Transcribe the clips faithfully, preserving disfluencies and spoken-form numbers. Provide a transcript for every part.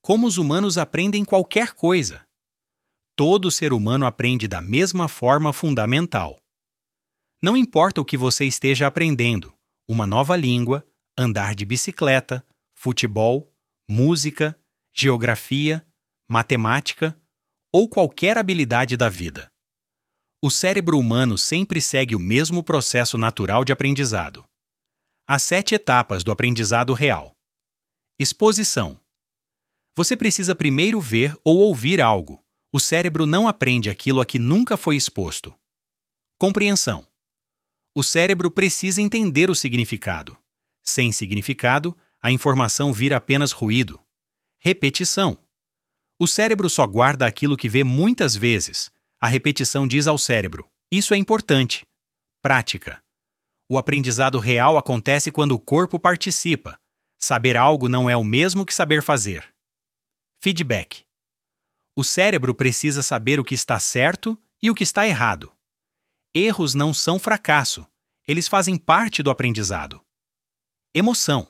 Como os humanos aprendem qualquer coisa. Todo ser humano aprende da mesma forma fundamental. Não importa o que você esteja aprendendo, uma nova língua, andar de bicicleta, futebol, música, geografia, matemática ou qualquer habilidade da vida. O cérebro humano sempre segue o mesmo processo natural de aprendizado. As sete etapas do aprendizado real. Exposição. Você precisa primeiro ver ou ouvir algo. O cérebro não aprende aquilo a que nunca foi exposto. Compreensão. O cérebro precisa entender o significado. Sem significado, a informação vira apenas ruído. Repetição. O cérebro só guarda aquilo que vê muitas vezes. A repetição diz ao cérebro: isso é importante. Prática. O aprendizado real acontece quando o corpo participa. Saber algo não é o mesmo que saber fazer. Feedback. O cérebro precisa saber o que está certo e o que está errado. Erros não são fracasso. Eles fazem parte do aprendizado. Emoção.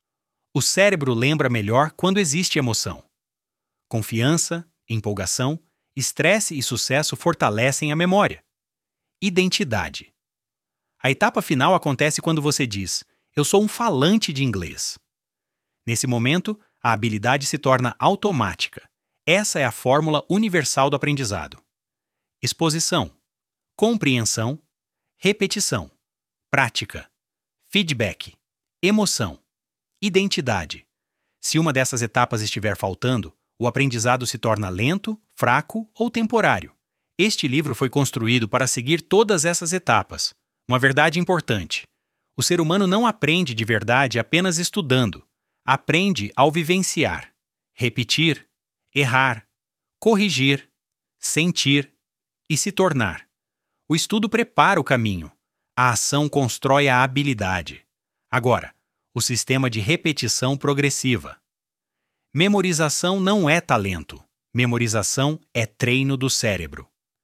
O cérebro lembra melhor quando existe emoção. Confiança, empolgação, estresse e sucesso fortalecem a memória. Identidade. A etapa final acontece quando você diz: eu sou um falante de inglês. Nesse momento, a habilidade se torna automática. Essa é a fórmula universal do aprendizado. Exposição, compreensão, repetição, prática, feedback, emoção, identidade. Se uma dessas etapas estiver faltando, o aprendizado se torna lento, fraco ou temporário. Este livro foi construído para seguir todas essas etapas. Uma verdade importante: o ser humano não aprende de verdade apenas estudando. Aprende ao vivenciar, repetir, errar, corrigir, sentir e se tornar. O estudo prepara o caminho. A ação constrói a habilidade. Agora, o sistema de repetição progressiva. Memorização não é talento. Memorização é treino do cérebro.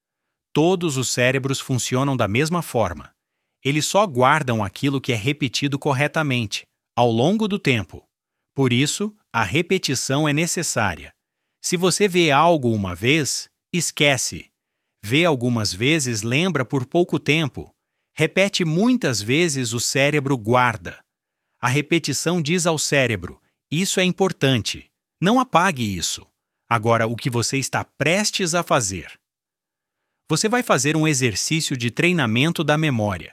Todos os cérebros funcionam da mesma forma. Eles só guardam aquilo que é repetido corretamente, ao longo do tempo. Por isso, a repetição é necessária. Se você vê algo uma vez, esquece. Vê algumas vezes, lembra por pouco tempo. Repete muitas vezes, o cérebro guarda. A repetição diz ao cérebro: isso é importante. Não apague isso. Agora, o que você está prestes a fazer? Você vai fazer um exercício de treinamento da memória.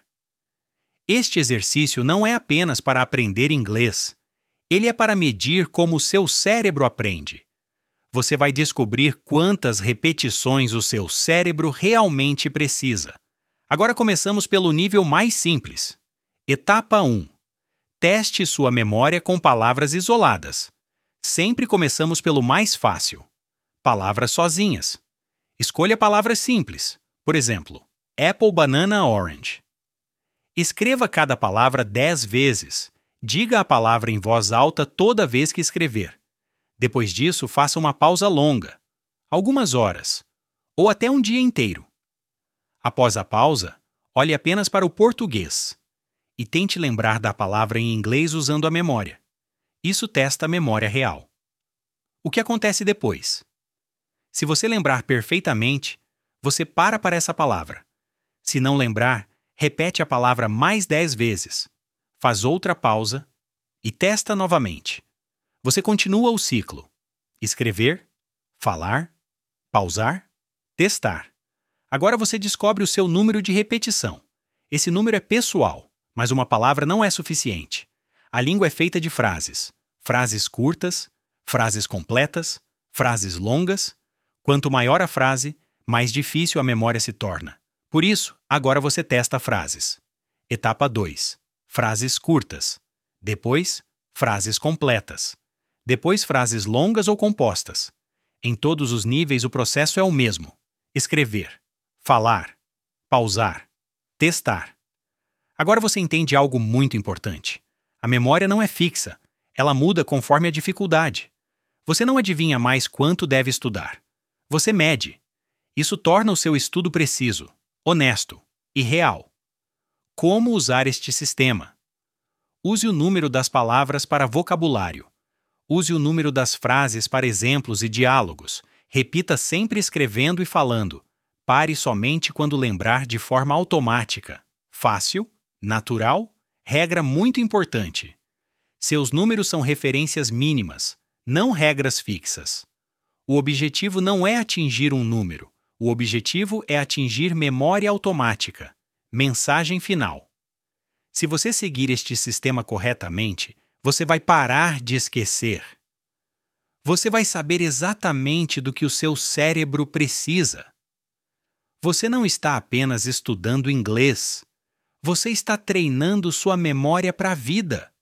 Este exercício não é apenas para aprender inglês. Ele é para medir como o seu cérebro aprende. Você vai descobrir quantas repetições o seu cérebro realmente precisa. Agora começamos pelo nível mais simples. Etapa um. Teste sua memória com palavras isoladas. Sempre começamos pelo mais fácil. Palavras sozinhas. Escolha palavras simples. Por exemplo, apple, banana, orange. Escreva cada palavra dez vezes. Diga a palavra em voz alta toda vez que escrever. Depois disso, faça uma pausa longa, algumas horas, ou até um dia inteiro. Após a pausa, olhe apenas para o português e tente lembrar da palavra em inglês usando a memória. Isso testa a memória real. O que acontece depois? Se você lembrar perfeitamente, você para para essa palavra. Se não lembrar, repete a palavra mais dez vezes. Faz outra pausa e testa novamente. Você continua o ciclo. Escrever, falar, pausar, testar. Agora você descobre o seu número de repetição. Esse número é pessoal, mas uma palavra não é suficiente. A língua é feita de frases. Frases curtas, frases completas, frases longas. Quanto maior a frase, mais difícil a memória se torna. Por isso, agora você testa frases. Etapa dois. Frases curtas. Depois, frases completas. Depois, frases longas ou compostas. Em todos os níveis, o processo é o mesmo. Escrever, falar, pausar, testar. Agora você entende algo muito importante. A memória não é fixa. Ela muda conforme a dificuldade. Você não adivinha mais quanto deve estudar. Você mede. Isso torna o seu estudo preciso, honesto e real. Como usar este sistema? Use o número das palavras para vocabulário. Use o número das frases para exemplos e diálogos. Repita sempre escrevendo e falando. Pare somente quando lembrar de forma automática. Fácil, natural, regra muito importante. Seus números são referências mínimas, não regras fixas. O objetivo não é atingir um número. O objetivo é atingir memória automática. Mensagem final. Se você seguir este sistema corretamente, você vai parar de esquecer. Você vai saber exatamente do que o seu cérebro precisa. Você não está apenas estudando inglês. Você está treinando sua memória para a vida.